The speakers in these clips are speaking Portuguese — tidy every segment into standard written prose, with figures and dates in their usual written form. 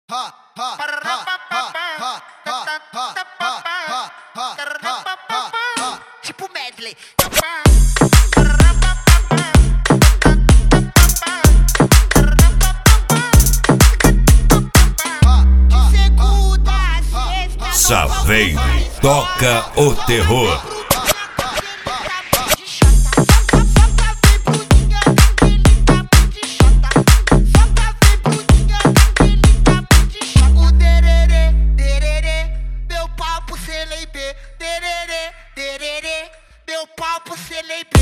Tipo medley. Saveiro toca o terror. Meu pau pro CLB.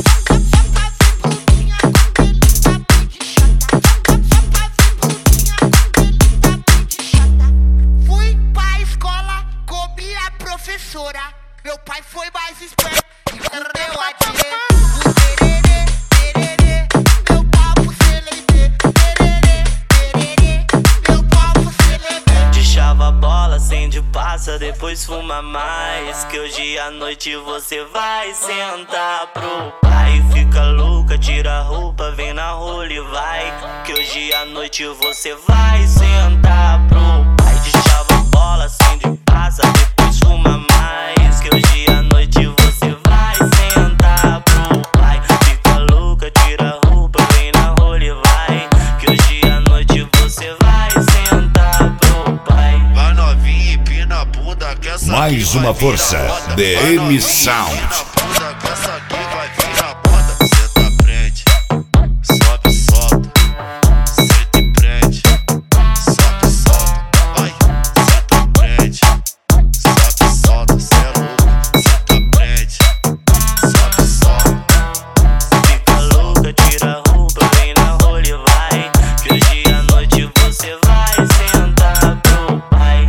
Fui pra escola, comi a professora. Meu pai foi mais esperto e comeu a direita. O tererê, tererê, meu pau pro CLB. Tererê, tererê, meu pau pro CLB. Deixava a bola, acende, passa, depois fuma mais. Que hoje à noite você vai sentar pro pai. Fica louca, tira a roupa, vem na rola e vai. Que hoje à noite você vai sentar pro pai. Deixava a bola, acende, passa, depois fuma mais. Que hoje à noite você vai sentar pro pai. Fica louca, tira a roupa, vem na rola e vai. Que hoje à noite você vai sentar pro pai. Vai novinha e pina a bunda que essa Mais uma força, DM Sound. Que essa aqui vai vir na bunda. Cê tá prende, sobe, solta. Cê te prende, sobe, solta. Vai, cê tá prende, sobe, solta. Cê é louco, cê tá prende, sobe, solta. Fica louca, tira a roupa, vem na rola e vai. Que hoje à noite você vai sentar pro pai.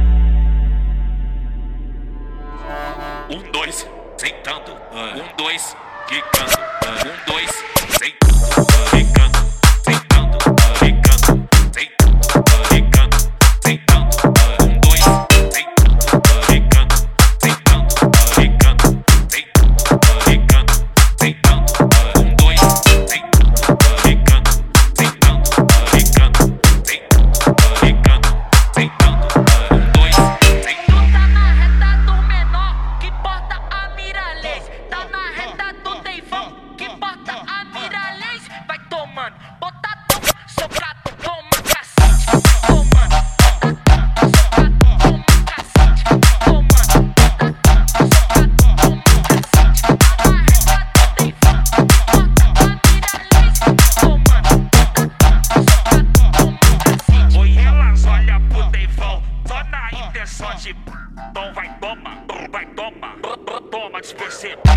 1, 2, sentando. 1, 2, quicando. 1, 2, sentando. Quicando, sentando. Quicando, sentando. Quicando, sentando. 1, 2, sentando. Quicando, sentando. Quicando, sentando. Quicando, sentando. 1, 2, sentando. Quicando, sentando. Quicando, sentando. Quicando, sentando. 1, 2, sentando. Tá na reta do menor que porta a Miralês. Tá na reta do Deivão que porta a Miralês. Vai tomando, botadão, socado, toma cacete. Tomando, botadão, socado, toma cacete. Tomando, botadão, socado, toma cacete. Tá na reta do Deivão que porta a Miralês. Tomando, botadão, socado, toma cacete. Oi, elas olham pro Deivão só na intenção de então vai toma, toma, despercebido.